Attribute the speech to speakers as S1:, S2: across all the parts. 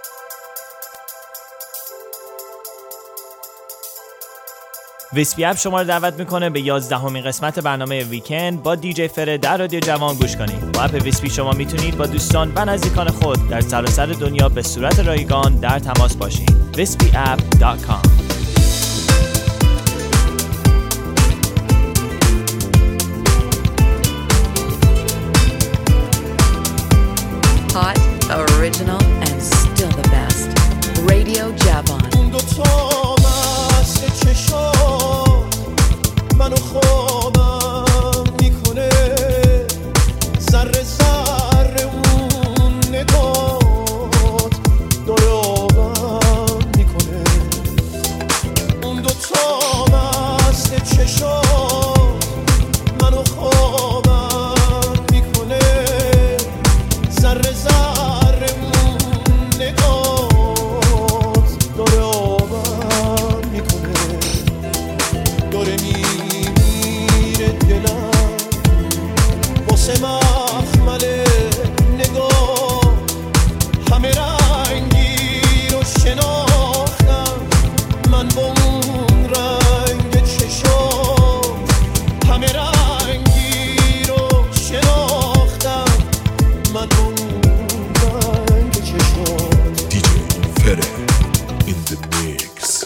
S1: ویسپی اپ شما رو دعوت میکنه به 11مین قسمت برنامه ویکند با دیجی فره در رادیو جوان گوش کنید. با اپ ویسپی شما میتونید با دوستان و نزدیکان خود در سراسر دنیا به صورت رایگان در تماس باشید. wispyapp.com.
S2: Hot, original, and still the best. Radio Javon.
S3: منو خوابم میکنه ذره ذره اون نگات داره آبم میکنه اون دوتا مثل چشات منو خوابم میکنه ذره ذره اون نگات داره آبم میکنه داره مخمل نگاه همه رنگی رو شناختم من با اون رنگ چشات همه رنگی رو شناختم من با اون رنگ چشات دیجی فره in the mix.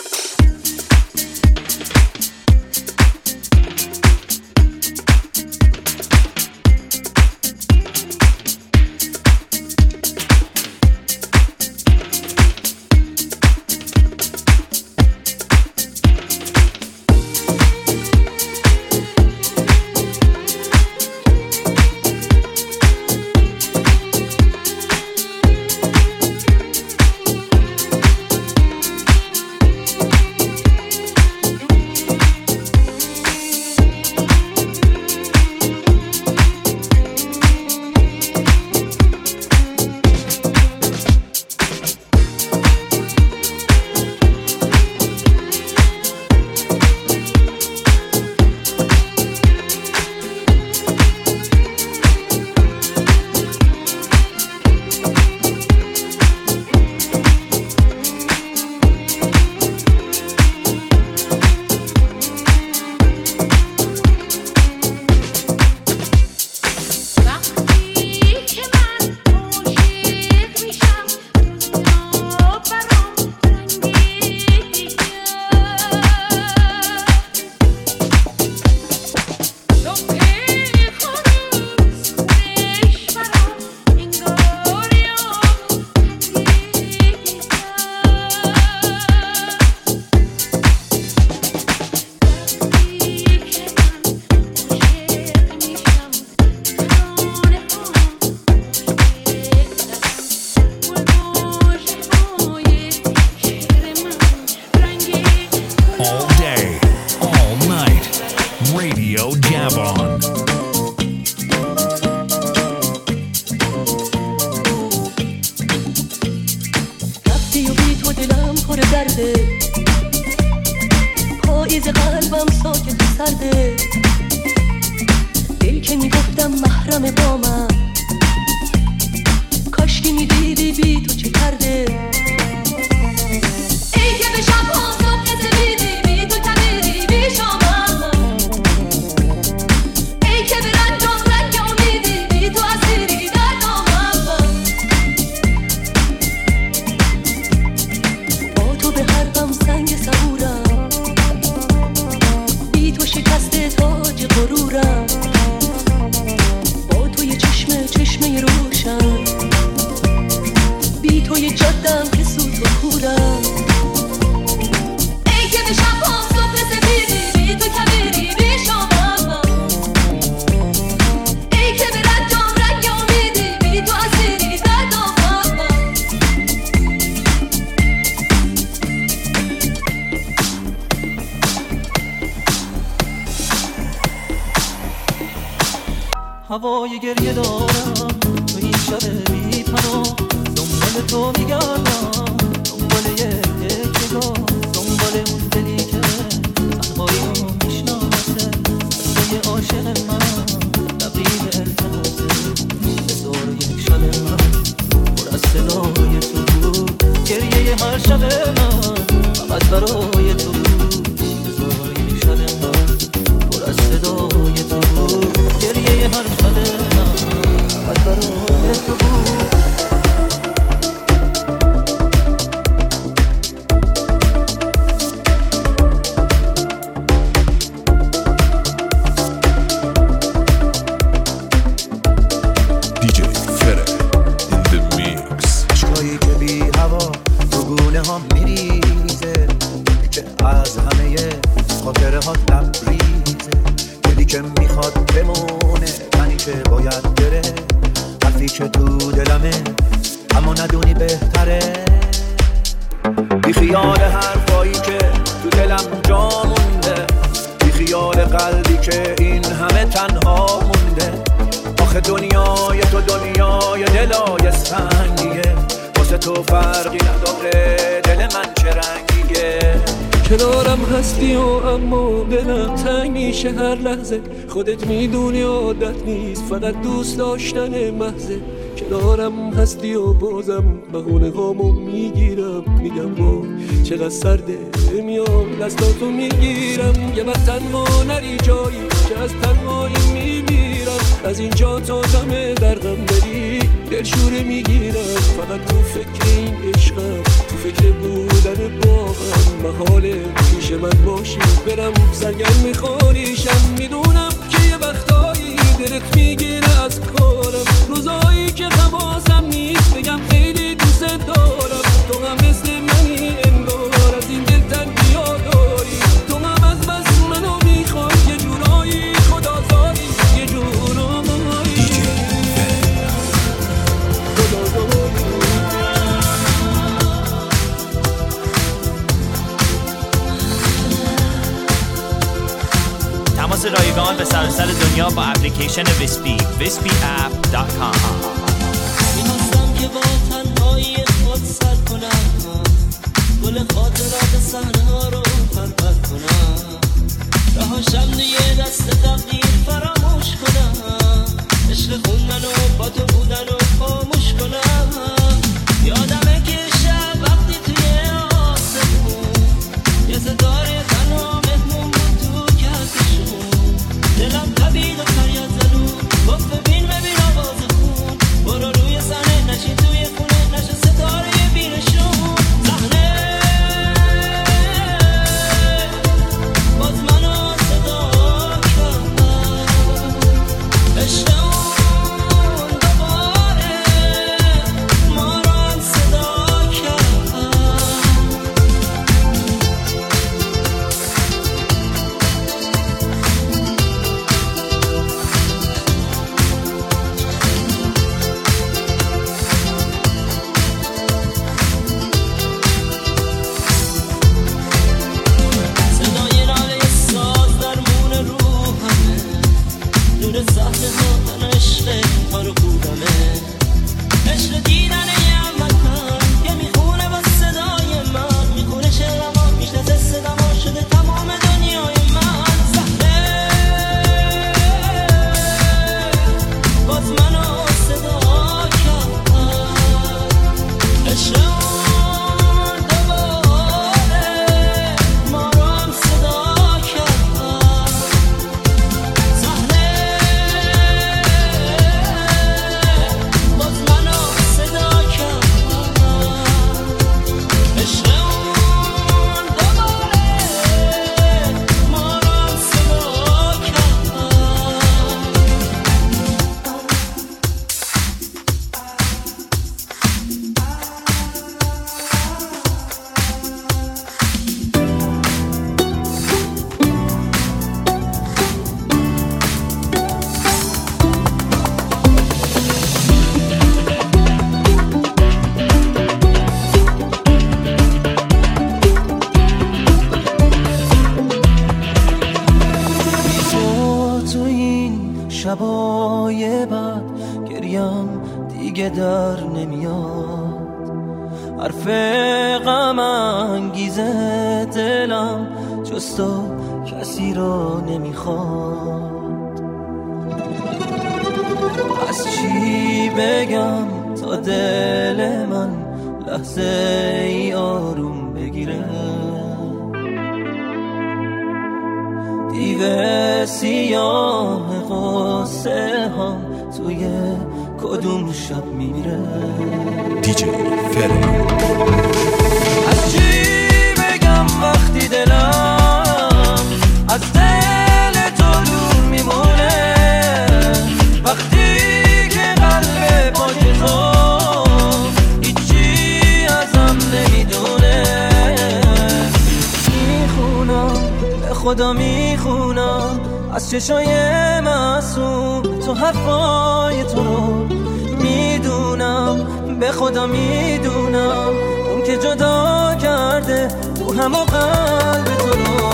S3: پاییز قلبم ساکت و سرده دل که میگفتم محرم با من کاش که میدیدی بی تو چه کرده ای که به شب ها صبح زمیدی بی تو کمیدی بی شامم ای که به رنجام رنگ امیدی بی تو اسیری در دامم با تو به هر غم سنگ صبورم بی تو شکسته تاج غرورم با تو یه چشمه روشن بی تو یه جادم که سوت و کورم ای که به شب ها صبح سفیدی بی تو کمیری بی شامم ای که به رنجام رنگ امیدی بی تو اسیری در دامم
S4: هوای گریه دارم تو این شب بی پناه دنبال تو میگردم دنبال یک نگاه دنبال اون دلی که تنهایی رو میشناسه صدای عاشق من تبریز التماسه به دور یک شب من پر از صدای تو هر شب من فقط برای تو بود. بذار این شب من پر از صدای تو بود. گریه هر شب من فقط برای تو بود.
S3: هر لحظه خودت میدونی عادت نیست، فقط دوست داشتن محضه. کنارم هستی و بازم بهونه هامو میگیرم، میگم با چقدر سرده، میام دستاتو میگیرم. یه وقت تنها نری جایی که از تنهایی میمیرم. از اینجا تا دم در غم بری دلشوره میگیرم. فقط تو فکر این عشقم، تو فکر بودن با هم. محاله پیش من باشی برم سرگرم میخوریشم. میدونم که یه وقتایی دلت میگیره از کارم، روزایی که حواسم نیست بگم خیلی دوست دارم. تو هم مثل منی انگار از این دل تنگی ها داری. تو هم از بس منو میخوای یه جورایی خدازاری، یه جورایی
S1: تماس رایگان به سراسر دنیا با اپلیکیشن ویسپی vispyapp.com.
S4: میخواستم که با تنهایی خود سر کنم، گل خاطرات صحنه ها رو پرپر کنم. رهاشم دیگه دست تقدیر فراموش کنم. عشق خوندن و با تو بودن و خاموش کنم. یادمه که شب وقتی توی آسمون یه ستاره تنها مهمون بود تو کهکشون. دلم تبید و فریاد زدود گفت ببین آواز خون. برو روی صحنه نشین توی خونه نشه ستاره بینشون. صحنه باز منو صدا کرد. عشق اون دوباره ما رو صدا کرد. صدای ناله ساز در مون روحمه. نور صحنه ها من عشق ما رو بودمه. عشق دیدن یه وطن که میخونه با صدای من. میخونه شعرما میشناسه صداما شده تمام دنیای من. صحنه باز منو صدا کرد. عشق اون دوباره ما رو هم صدا کرد. صحنه باز منو صدا کرد. عشق اون دوباره ما رو هم صدا کرد. تو این شبای بعد گریم دیگه در نمیاد. حرف غم انگیزه دلم جز تو کسی رو نمیخواد. از چی بگم تا دل من لحظه ای آروم بگیره. دیو سیاه قصه ها توی کدوم شب میمیره.
S5: دیجی فره.
S4: از چی بگم وقتی دلم از دل تو دور میمونه، وقتی که قلب پای تو هیچی ازم نمیدونه. میخونم به خدا میخونم از چشای معصوم تو حرفای تو رو میدونم، به خدا میدونم اون که جدا کرده تو همه قلب تو رو.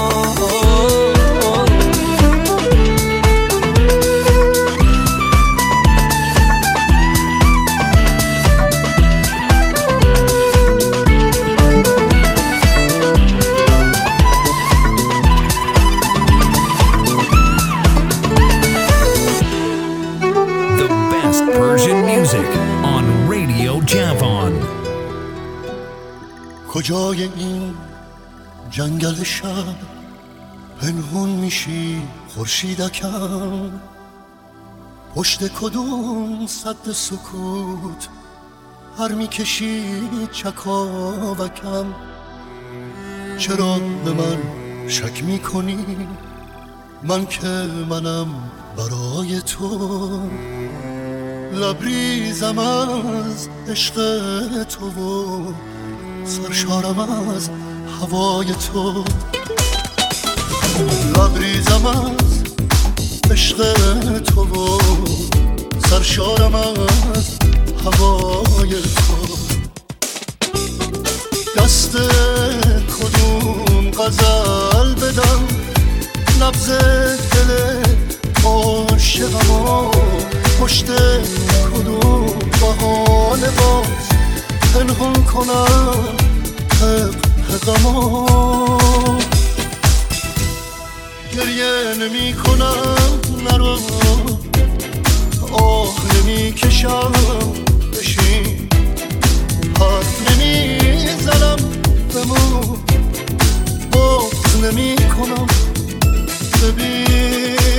S5: Persian music on Radio Javon.
S6: کجای این جنگل شب پنهون میشی خورشیدکم، پشت کدوم سد سکوت هر میکشی چکاوکم. چرا به من شک میکنی من که منم برای تو، لبریزم از عشق تو و سرشارم از هوای تو. لبریزم از عشق تو و سرشارم از هوای تو. دست کدوم غزل بدم نبض دل عاشقم، پشت کدوم بهانه باز پنهان کنم غمو. گریه نمی کنم نرو، آه نمی کشم بشین، حرف نمی زنم بمون، باز نمی کنم ببین.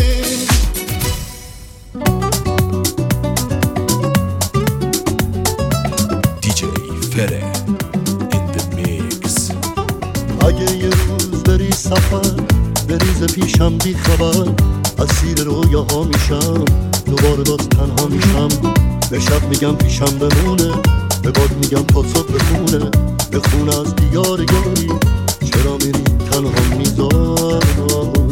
S5: فره in the mix.
S6: اگه یه روز بری سفر بریز پیشم بی خبر، اسیر رویاها میشم دوباره باز تنها میشم. به شب میگم پیشم بمونه، به باد میگم تا صبح بخونه، بخونه از دیار یاری چرا میری تنها میذاری.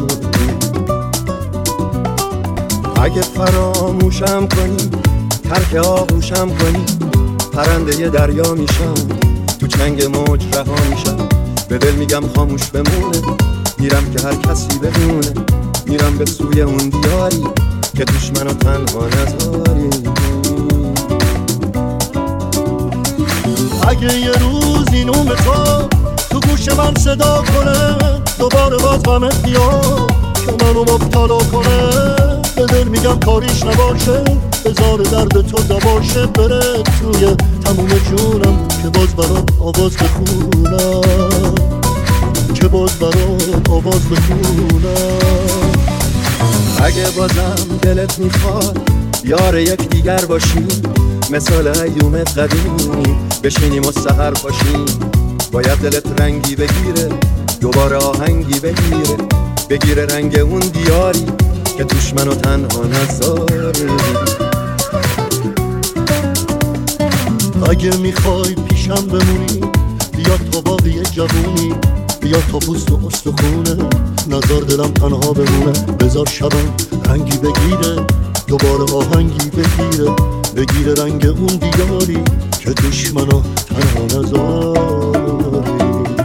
S7: اگه فراموشم کنی ترک آغوشم کنی، پرنده دریا میشم تو چنگ موج رها میشم. به دل میگم خاموش بمونه، میرم که هر کسی بدونه، میرم به سوی اون دیاری که توش منو تنها نذاری.
S6: اگه یه روز این عمر تو گوش من صدا کنه، دوباره باز غمت بیاد که منو مبتلا کنه، به دل میگم کاریش نباشه، بذار درد تو دواشه بره توی تموم جونم، که باز برات آواز بخونم، که باز برات آواز بخونم.
S7: اگه بازم دلت میخواد یار یک دیگر باشیم، مثال ایوم قدیمی بشینیم و سحر باشیم. باید دلت رنگی بگیره، دوباره آهنگی بگیره رنگ اون دیاری که توش منو تنها نذاری.
S6: اگه میخوای پیشم بمونی بیا تا باقی جوونی، بیا تا پوست و استخونه، نظر دلم تنها بمونه. بذار شبم رنگی بگیره، دوباره آهنگی بگیره رنگ اون دیاری که توش منو تنها نذاری.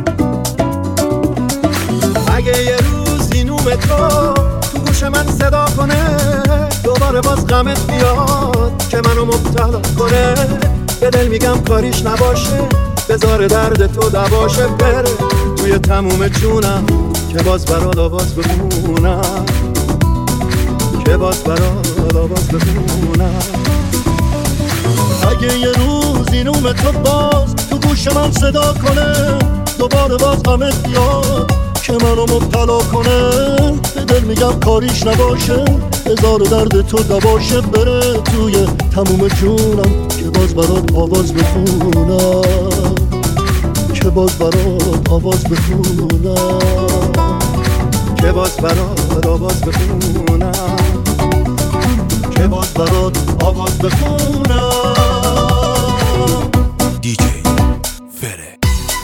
S7: اگه یه روز این اوم تو گوش من صدا کنه، دوباره باز غمت بیاد که منو مبتلا کنه، به دل میگم کاریش نباشه، بذار درد تو دواشه بره توی تموم جونم، که باز برات آواز بخونم، که باز برات آواز بخونم.
S6: اگه یه روز این نوم تو باز تو گوش من صدا کنه، دوباره باز غمت بیاد که منو مبتلا کنه، به دل میگم کاریش نباشه، هزار درد تو دواشه، بره توی تموم جونم که باز برات آواز بخونم، که باز برات آواز بخونم، که باز برات آواز بخونم، که باز برات آواز بخونم.
S5: دیجی فره.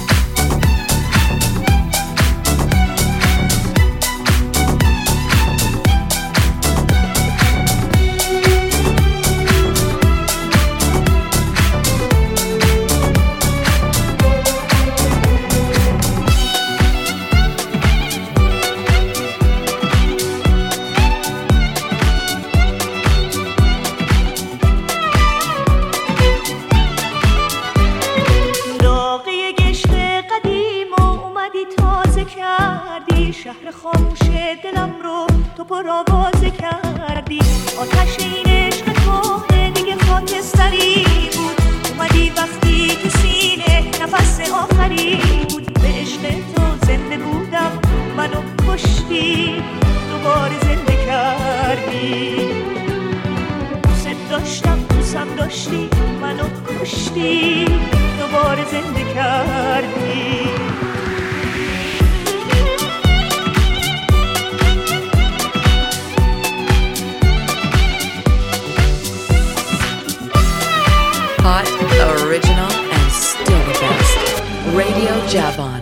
S8: شهر خاموش دلم رو تو پر آوازه کردی، آتش این عشق کهنه دیگه خاکستری بود، اومدی وقتی تو سینه نفس آخری بود، به عشق تو زنده بودم منو کشتی، دوباره زنده کردی، دوست داشتم دوستم داشتی منو کشتی، دوباره زنده کردی.
S2: Hot, original, and still the best. Radio Javon.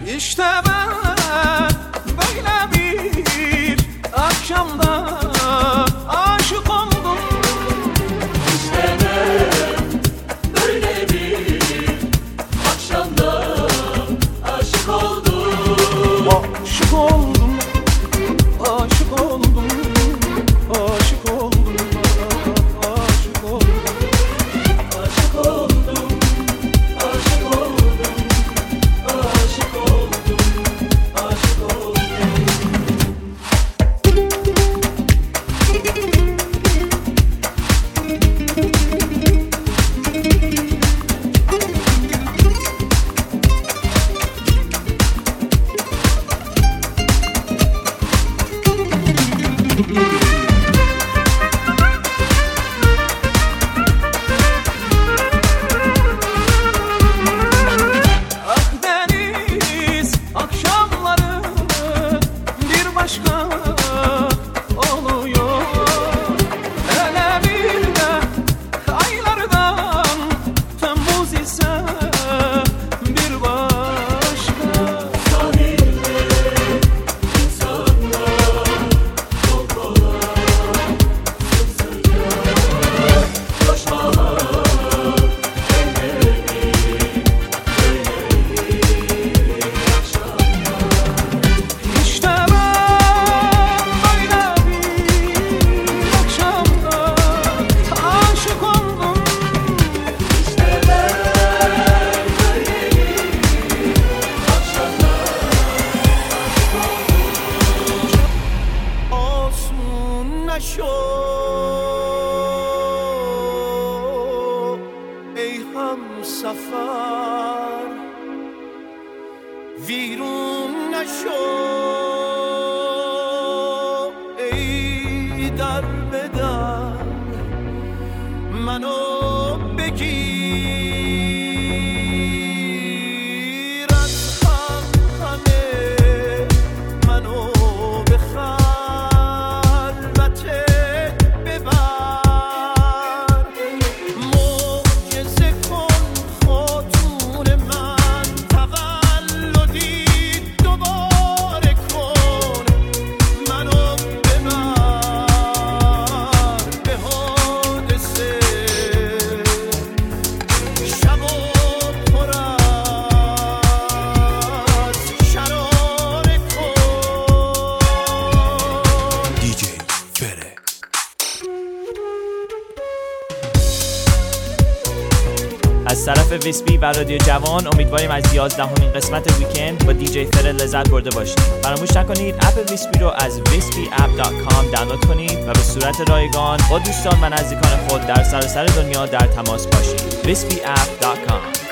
S1: طرف ویسپی و رادیو جوان امیدواریم از 11مین قسمت ویکند با دیجی فره لذت برده باشید. فراموش نکنید اپ ویسپی رو از wispyapp.com دانلود کنید و به صورت رایگان با دوستان و نزدیکان خود در سراسر دنیا در تماس باشید. wispyapp.com.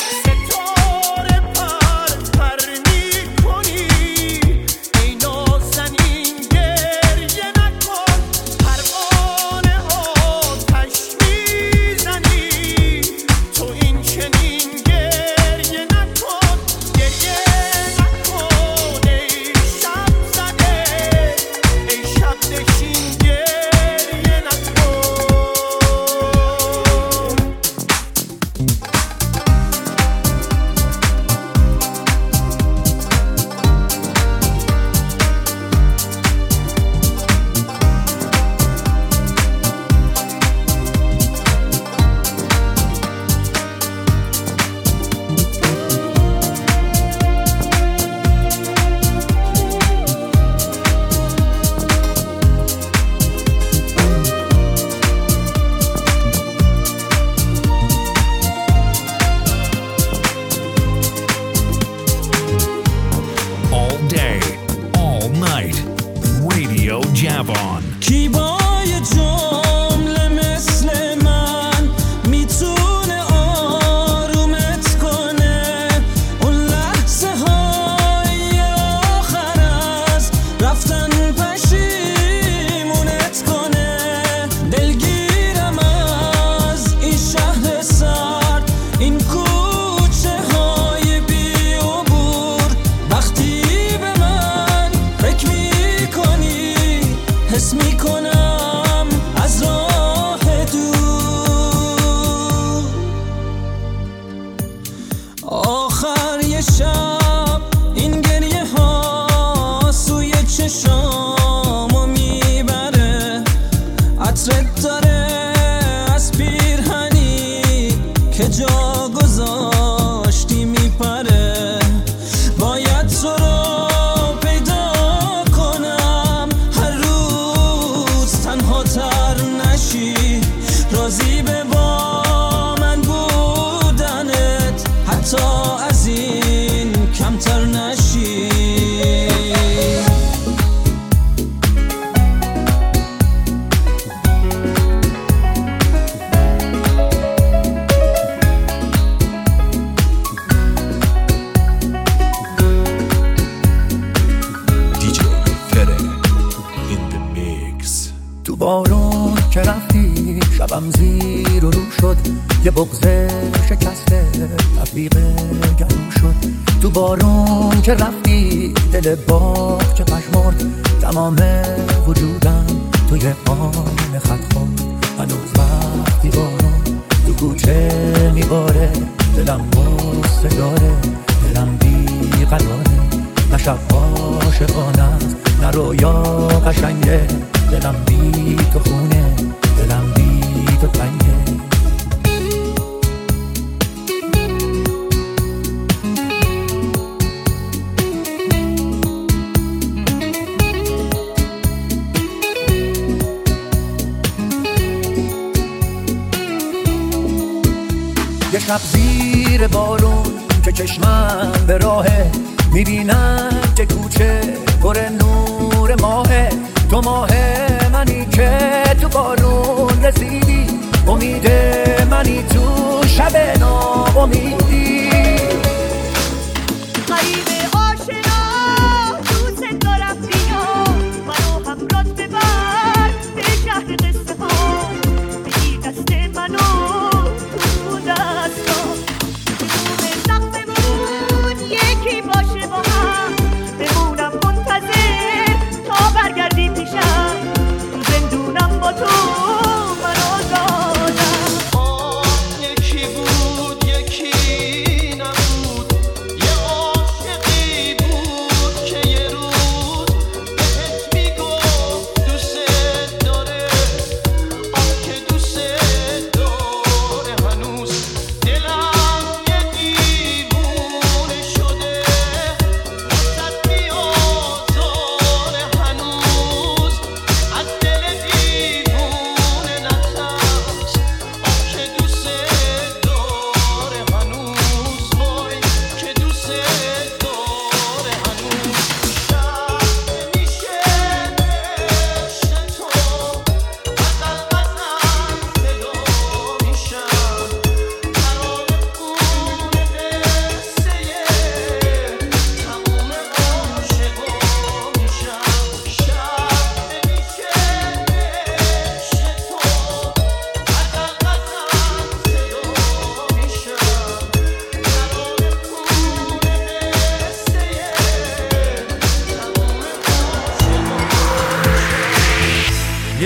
S9: که رفتی دل باغ چه پشمرد تمام وجودم توی آن خط خورد هنوز وقتی بارون تو کوچه میباره دلم غصه داره دلم بی قراره نه شب عاشقانه است نه رویا قشنگه دلم بی تو خونه دلم بی تو تنگه یه شب زیر بارون که چشمم به راهه میبینم که کوچه پر نور ماهه تو ماه منی که تو بارون رسیدی امید منی تو شب ناامیدی
S8: غریب آشنا دوست دارم بیا منو همراهت ببر به شهر قصه ها بگی دست منو تو دستا بدون سقفمون یکی باشه با هم بمونم منتظر تا برگردی پیشم تو زندونم با تو من آزادم
S4: یکی بود یکی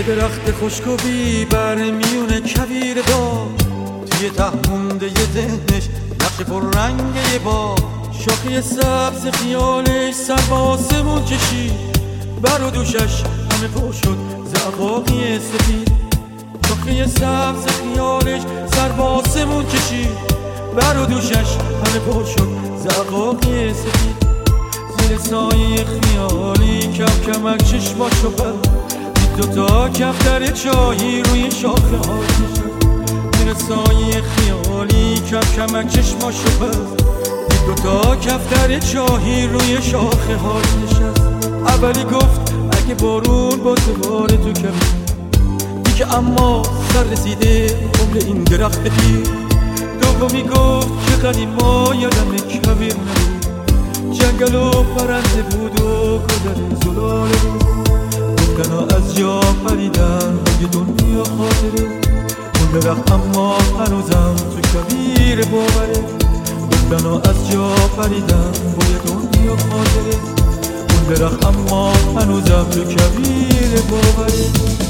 S4: درخت خشک و بی بر میونه کویر داشت، توی ته مونده یه ذهنش نقش پر رنگه با شاخه سبز خیالش سر به آسمون کشید، بر و دوشش همه پر شد زعفاقی سفید. شاخه سبز خیالش سر به آسمون کشید، بر و دوشش همه پر شد زعفاقی سفید. زیر سایه خیالی کم کمک چشماشو بست، دوتا کفتر چایی روی شاخه ها نشست. زیر سایه خیالی کم کمک چشماشو بست، دوتا کفتر چایی روی شاخه ها نشست. اولی گفت اگه بارون با دوباره تو کمی دیگه، اما سر رسیده قبل این درخت پیر. دومی گفت که قدیما یادم کبیر نبود، جنگل و پرنده بود و گذر زلاله بود. گفتنا از جا پریدن یه دنیا خاطره، اون درخت اما هنوزم تو کبیر باوره. گفتنا از جا پریدن با یه دنیا خاطره، اون درخت اما هنوزم تو کبیر باوره.